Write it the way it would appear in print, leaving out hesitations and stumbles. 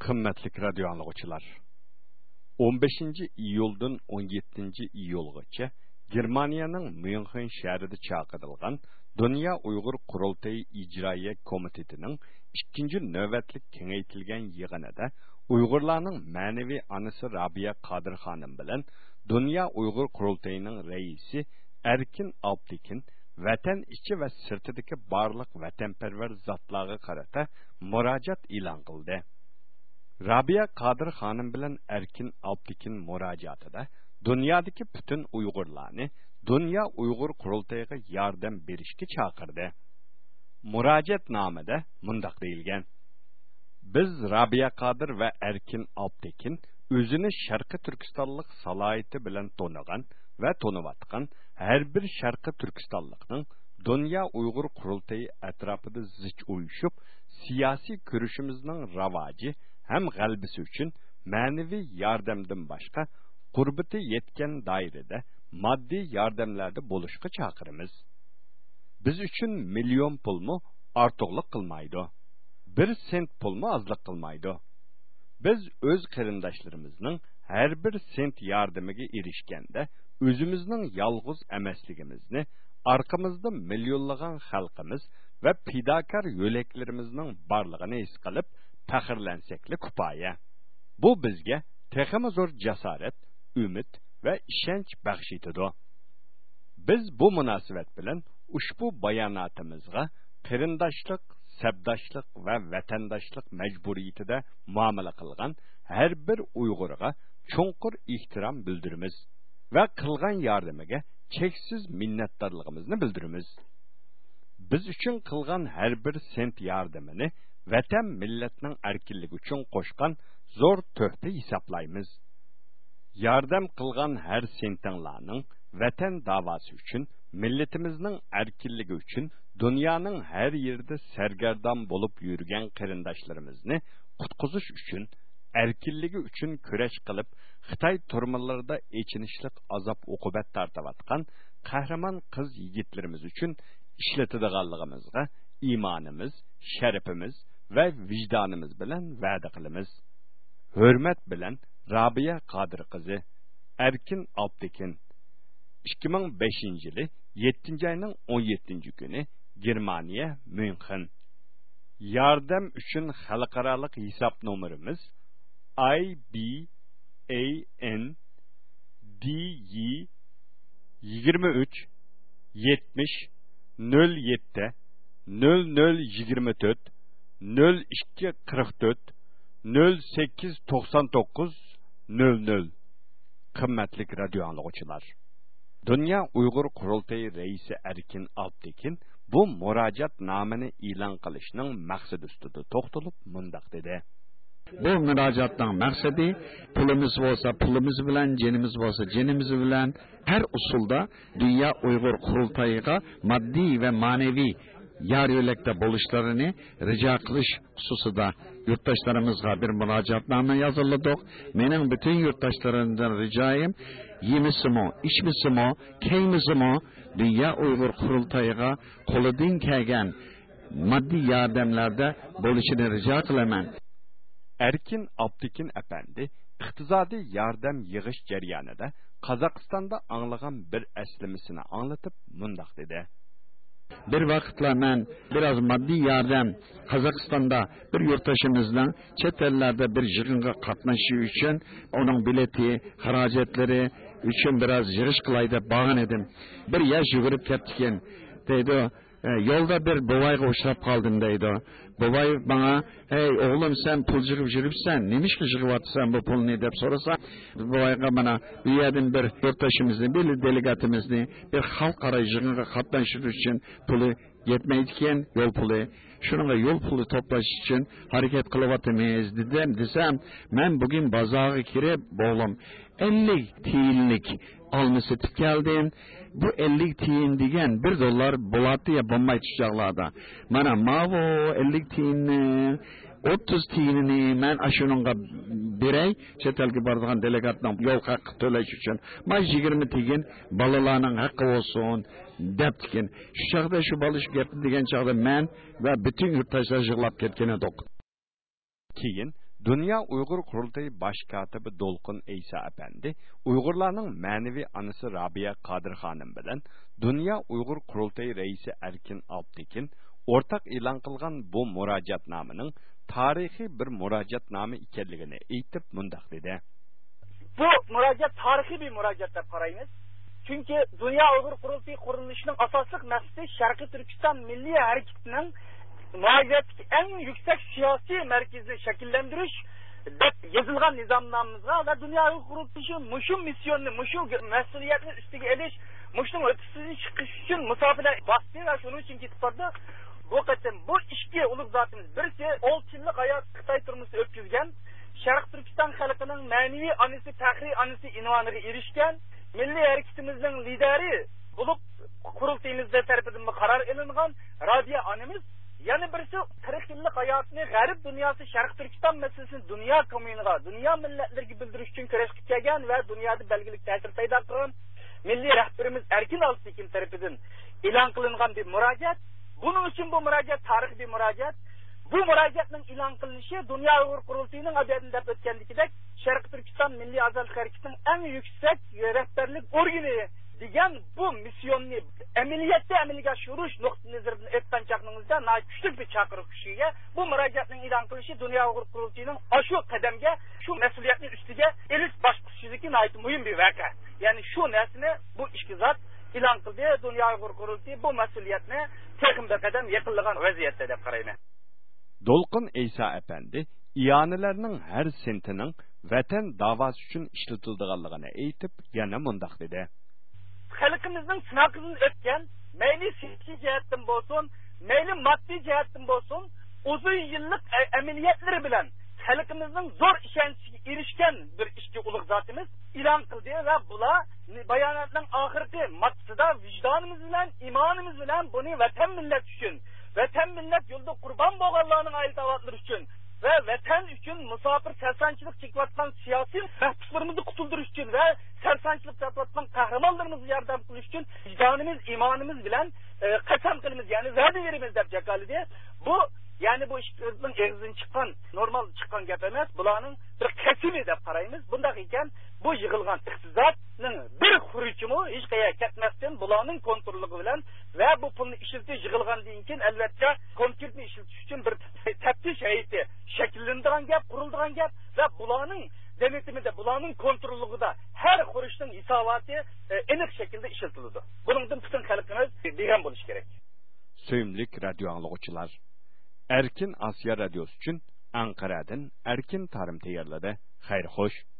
Qimmatli radio anlıqçılar. 15 iyuldan 17 iyulgacha Germaniyaning München shahrida chaqirilgan Dünya Uyghur Qurultayı İcraiye Komitetining ikkinchi navbatlik kengaytirilgan yig'inida Uyg'urlarning ma'naviy anisi Rabia Qadir xonim bilan Dünya Uyghur Qurultayining raisi Erkin Alptekin vatan ichi va sirtidagi barliq vatanparvar zotlarga qarata murojaat e'lon qildi. Rabia Qadir xonim bilan Erkin Alptekin murojaatida dunyodagi butun Uyg'urlarni Dünya Uyghur Qurultayiga yordam berishga chaqirdi. Murojaatnomada mundaq deyilgan: Biz Rabia Qadir va Erkin Alptekin o'zini Sharqi Turkistonlik salohiyati bilan to'nigan va to'nivatgan har bir Sharqi Turkistonlikning Dünya Uyghur Qurultayi atrofida zich uyushib, siyosiy ko'rishimizning ravoji ham g'albisi uchun ma'naviy yordamdan boshqa qurbati yetgan doirada moddiy yordamlarda bo'lishga chaqiramiz. Biz uchun million pulmi ortiqlik qilmaydi. 1 sent pulmi ozlik qilmaydi. Biz o'z qarindoshlarimizning har bir sent yordamiga erishganda o'zimizning yolg'iz emasligimizni, orqamizda millionlagan xalqimiz va fidokor yo'laklarimizning borlig'ini his qilib faxrlansakli kifoya. Bu bizga texmi zo'r jasorat, umid va ishonch baxsh etadi. Biz bu munosabat bilan ushbu bayonotimizga qarindoshlik, sabdoshlik va vatandoshlik majburiyatida muomala qilgan har bir Uyg'urga cho'nqur ehtirom bildiramiz va qilgan yordamiga cheksiz minnatdorligimizni bildiramiz. Biz uchun qilgan har bir sent yordamini vatan millatning erkinligi uchun qo'shgan zo'r tuhfa hisoblaymiz. Yordam qilgan har sentinglarning vatan da'vosi uchun, millatimizning erkinligi uchun dunyoning har yerida sargardon bo'lib yurgan qarindoshlarimizni qutqizish uchun, erkinligi uchun kurash qilib, Xitoy turmalarida echinishlik azob uqubat tortayotgan qahramon qiz yigitlarimiz uchun ishlatadiganligimizga iymonimiz, sharafimiz va vijdonimiz bilan va'da qilamiz. Hurmat bilan Rabia Qadir qizi Erkin Alptekin 2005 yili 7 ayning 17 kuni Germaniya München. Yordam uchun xalqaroliq hisob nomerimiz IBAN DY 23 70 07 0024 0244 0899 00. Qimmatli radio anlıqçılar. Dünya Uyghur Qurultayi raisi Erkin Alptekin bu murojaatnomani e'lon qilishning maqsadi ustida to'xtalib mundaq dedi. Bu müracaatning maqsadi pulimiz bo'lsa pulimiz bilan, jinimiz bo'lsa jinimiz bilan her usulda Dünya Uyghur Qurultayiga maddi ve manevi yar yo'lakda bo'lishlarını rica qilish xususida yurtdoshlarımızga bir murojaatnoma yozildik. Mening bütün yurtdoshlarımdan ricoyim, yemisimi, içmisimi, keymisimi Dünya Uyghur Qurultayiga qo'lidan kelgan maddi yordamlarda bo'lishini rica qilaman. Erkin Alptekin efendi iqtisodiy yordam yig'ish jarayonida Qozog'istonda anglagan bir eslimisini anlatıp mundaq dedi. Bir vaqtlar men biraz maddi yardım Kazakistan'da bir yurttaşımızdan chet ellerde bir yig'inga qatnashishi uchun onun bileti, xarajatları uchun biraz yig'ish qilay deb borgan edim. Bir yaş yugurib ketdikin deydi. Yolda bir bobayga uchrab qoldim deydi. Bobay bana, "Hey oğlum sen pul yig'ib yuribsan, nemişki yig'yapsan bu pulni?" deb so'rasa, bobayga bana bu yerdan bir yurtdoshimizni, bir delegatimizni bir xalqaro yig'inga qatnashish uchun puli yetmaydi ekan, yo'l puli. Shunga yo'l puli to'plash uchun harakat qilyapmiz desam, men bugun bozorga kirib, "O'g'lim, 50 tiyinlik alma setib keldim. Bu 50 tiyin degan $1 bo'ladi ya bo'lmay tushacaqlarda. Mana mavo 50 tiyinni 30 tiyinini men ashunga beray, chet elga boradigan delegatning yo'l haqqi to'lash uchun. Men 20 tiyin balalarning haqqi bo'lsin debdikin. Shu chaqda shu balish gap degan chaqda men va bütün yurtdoshlar yig'lab ketgan edik. Keyin Dünya Uyghur Kurultayı Baş Katibi Dolqun Eysa Efendi, Uygurlarning ma'naviy anisi Rabia Qadir Xonim bilan Dünya Uyghur Kurultayı Reisi Erkin Alptekin ortaq e'lon qilgan bu murojaatnomaning tarixiy bir murojaatnoma ekanligini aytib mundaq dedi. Bu müracaat tarihi bir müracaat deb qaraymiz. Çünkü Dünya Uyghur Kurultayı qurilishining asosli maqsadi Sharqiy Turkiston milliy harakatining murojaatdagi eng yuksak siyosiy markazini shakllantirish deb yozilgan nizomnomamizga va Dünya Uyghur Kurultayı mushu missionni, mushu mas'uliyatni ustiga olish, mushning o'tisiz chiqish uchun musofirlar bosdi va shuning uchun ketib bordi. Bu qatim bu ikki ulug' zotimiz birisi 10 yillik hayot Xitoy turmusi o'tkazgan, Sharq Turkiston xalqining ma'naviy onasi, faxriy onasi unvoniga erishgan, milliy harakatimizning lideri bo'lib qurultayimizda tarafidan qaror qilingan Rabia onamiz, yana birisi 40 yillik hayotini g'arb dunyosi Sharq Turkiston masalasini dunyo kommuniga, dunyo millatlarga bildirish uchun kurash qilib kelgan va dunyoda belgilik ta'sir paydo qilgan milliy rahbarimiz Erkin Alptekin tarafidan e'lon qilingan bir murojaat. Bunun için bu müracaat tarihi bir müracaat. Bu müracaatning e'lon qilinishi Dünya Uyghur Kurultayı'nın abiyatında ötkendikidek Sharq Turkiston Milliy Azadlik hareketining eng yuksak rahbarlik organi degan bu misyonni amaliyotda amalga oshirish nuqtai nazaridan aytgan chaqningizda kuchli bir chaqiriq kishiga bu müracaatning e'lon qilinishi Dünya Uyghur Kurultayı'ning shu qadamga, shu mas'uliyatning ustiga elish bosqichidagi muhim bir voqea. Ya'ni shu narsani bu ikki zot e'lon qildi. Dünya Uyghur Kurultayı bu mas'uliyatni teximda qadam yaqinlagan vaziyatda deb qarayman. Dolqun Eysa Efendi, iyonalarning har sentining vatan davosi uchun ishlatilganligini aytib, yana mundaq dedi. Xalqimizning sinovidan o'tgan, mayli siyosiy jihatdan bo'lsin, mayli moddiy jihatdan bo'lsin, uzun yillik amaliyatlari bilan xalqimizning zo'r ishonchiga erishgan bir ikki ulug' zotimiz e'lon qildi va bular bayonotning oxirgi matsida vijdonimiz bilan, imonimiz bilan buni vatan millat uchun, vatan millat yo'lda qurbon bo'lganlarning oilavalari uchun va vatan uchun musofir sarsanchilik chekayotgan siyosiy mahbuslarimizni qutuldirish uchun va sarsanchilik chekayotgan qahramonlarimizni yordam qilish uchun vijdonimiz, imonimiz bilan qasam qilamiz, ya'ni va'da beramiz deb jakalidi. Bu yani bu ishning eg'zidan chiqqan, normal chiqqan gap emas, bularning bir qasimi deb qaraymiz. Bunday ekan, bu yig'ilgan iqtisodning bir xuruchimi hech qayerga ketmasdan bularning kontrolligi bilan va bu pulni ishlatib yig'ilgandan keyin albatta konkretni ishlatish uchun bir taftish hay'ati shakllanadigan gap, quriladigan gap va bularning denetimida, bularning kontrolligida har xuruchning hisoboti aniq shaklda ishlatiladi. Buningdan butun xalqimiz degan bo'lish kerak. Söyümlük radyo anlıqçılar. Erkin Asya Radyosu üçün Ankara'dan Erkin Tarım tayarladı. Xeyr xoş.